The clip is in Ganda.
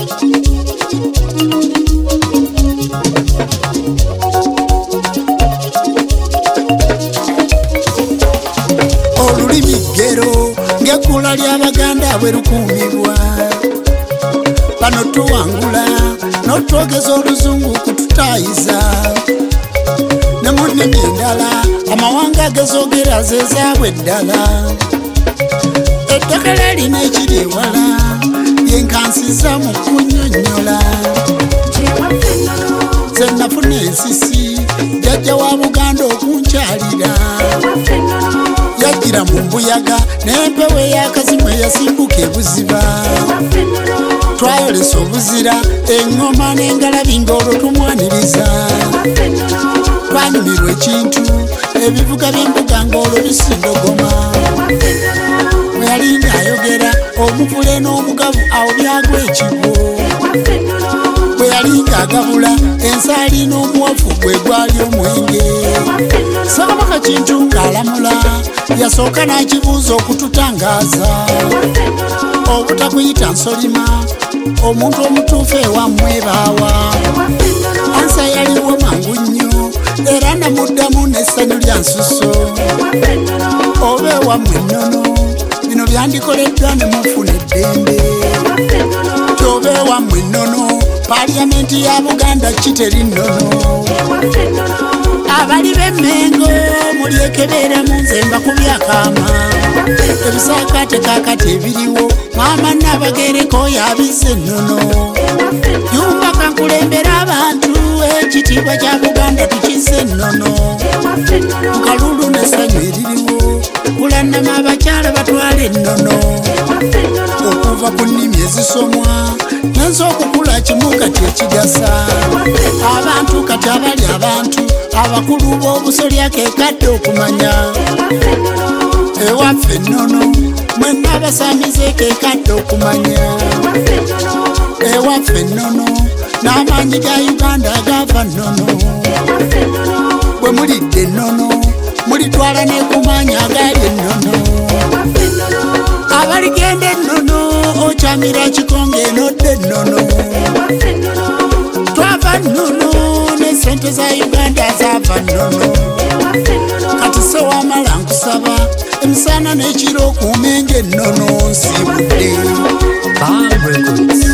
olulimi ggero ng'eggula ly'Abaganda bwe lukuumibwa bano tuwangula n'otwogeza oluzungu kututaayiza ne mu nnimi endala amawanga agezoogera ze zaabwe eddala eddagala lina ekiri ewala yenkansiza mu kunnyonnyola ze nafuna ensisi jjajja wa Buganda okunkyalira yajjira mu mbuyaga n'empewo ey'akazimu eyasimbuka ebuziba twayolesa obuzira eŋŋoma n'engalabi ng'olwo tumwaniriza twanyumirwa ekintu ebivuga by'embuga ng'olwo bisindogoma bwe yali ng'ayogera omuvule n'omugavu awo byagwa ekigo bwe yali ng'agabula ensaali n'omuwafu gwe gwali omwenge Ssekabaka Kintu ng'alamula yasooka n'akibuuza okututangaaza obutakuyita nsolima omuntu omutuufu ewammwe baawa ansa yaliwo mangu nnyo era namuddamu n'essanyu lya nsuso oba ewammwe ennono bino byandikoleddwa ne mufuna eddembe kyoba ewammwe ennono paliyamenti ya Buganda kiteri nnono abali b'Emmengo mulyekebeeremu nze mbakubya akaama ebisaakaate kaakati ebiriwo maama Nabagereko yabize ennono yumba kankulembera abantu ekitiibwa kya Buganda tukize ennono mu kalulu n'essanyu eririwo kulannama abakyala batwala ennono okuva ku nnimi ezisomwa nenza okukula kimu kati ekigasa abantu kati abali abantu abakulu b'obusolya kekadde okumanya ewaffe ennono mwenna abasamize kekadde okumanya ewaffe ennono n'amaanyi ga Uganda agaava nnono bwe mulidde ennono mulitwala ne kumanya agali ennono abaligenda ennono okyamira kikonge enodde ennono twava nnono ne sente za Uganda zaava nnono kati se wamala nkusaba emisana n'ekiro okuumenga ennono nsibudde.